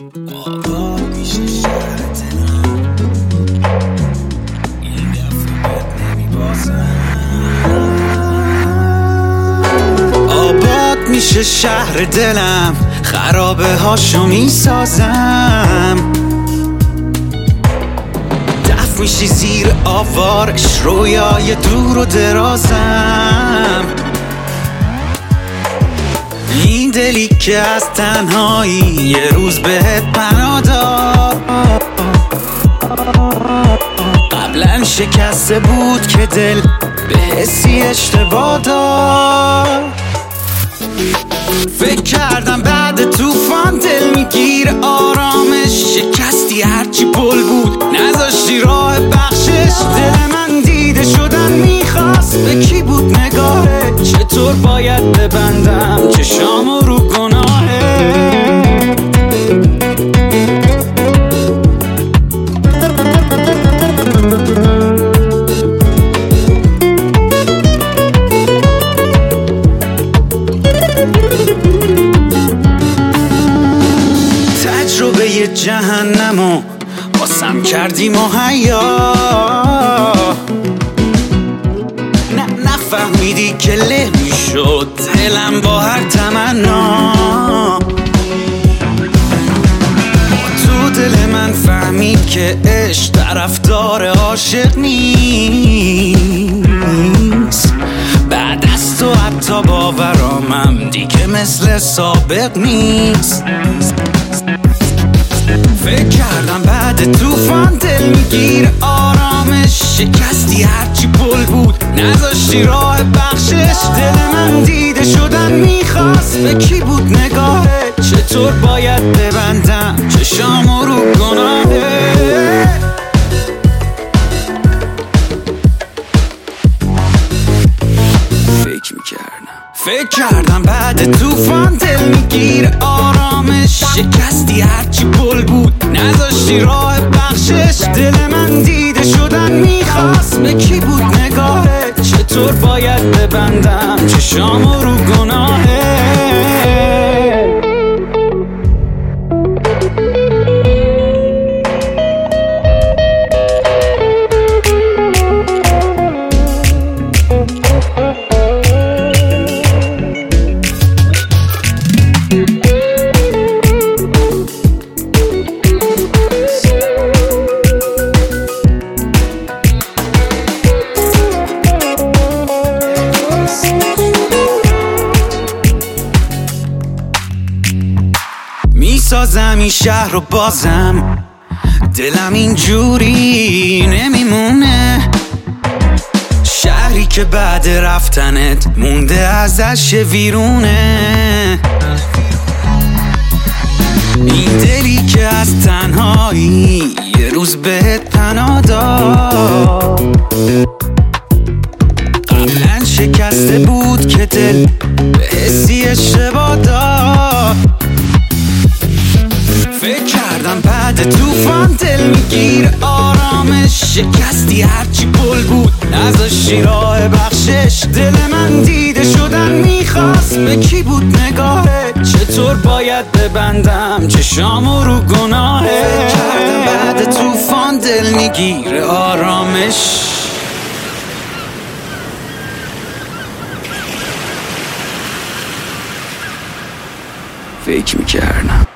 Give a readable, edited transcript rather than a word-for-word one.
آباد میشه شهر دلم، این دفعه بهت نمیبازم. آباد میشه شهر دلم، خرابه هاشو میسازم. دفع میشی زیر آوارش، رویای دور و درازم. این دلی که از تنهایی یه روز بهت پناه داد، قبلا شکسته بود که دل به حسی اشتباه داد. فکر کردم بعد توفان دل میگیره آرامش، شکستی هرچی پل بود نذاشتی راه بخشش. دل من دیده شدن میخواست، به کی بود نگاهه؟ چطور باید ببندم چشامو رو گناهه؟ تجربه جهنمو واسم کردی مهیا، نفهمیدی که له میشد دلم با هر تمنا. تو دل من فهمید که عشق طرفدار عاشق نیست. بعد از تو حتی باورامم دیگه مثل سابق نیست. فکر کردم بعد توفان دل میگیره آرامش، شکستی هرچی پل بود نذاشتی راه بخشش. دل من دیده شدن میخواست، به کی بود نگاهه؟ چطور باید ببندم چشامو رو گناهه؟ فکر کردم بعد توفان دل میگیره آرامش، شکستی هرچی پل بود نذاشتی راه بخشش. دل من دیده شدن میخواست، به کی بود نگاهه؟ چطور باید ببندم چشامو رو گناهه؟ میسازم این شهر رو بازم، دلم اینجوری نمیمونه. شهری که بعد رفتنت مونده ازش ویرونه. این دلی که از تنهایی یه روز بهت پناه داد، قبلا شکسته بود که دل به حسی اشتباه داد. فکر کردم بعد توفان دل میگیره آرامش، شکستی هرچی پل بود نذاشتی راه بخشش. دل من دیده شدن میخواست، به کی بود نگاهه؟ چطور باید ببندم چشامو رو گناهه؟ فکر کردم بعد توفان دل میگیره آرامش. فکر میکردم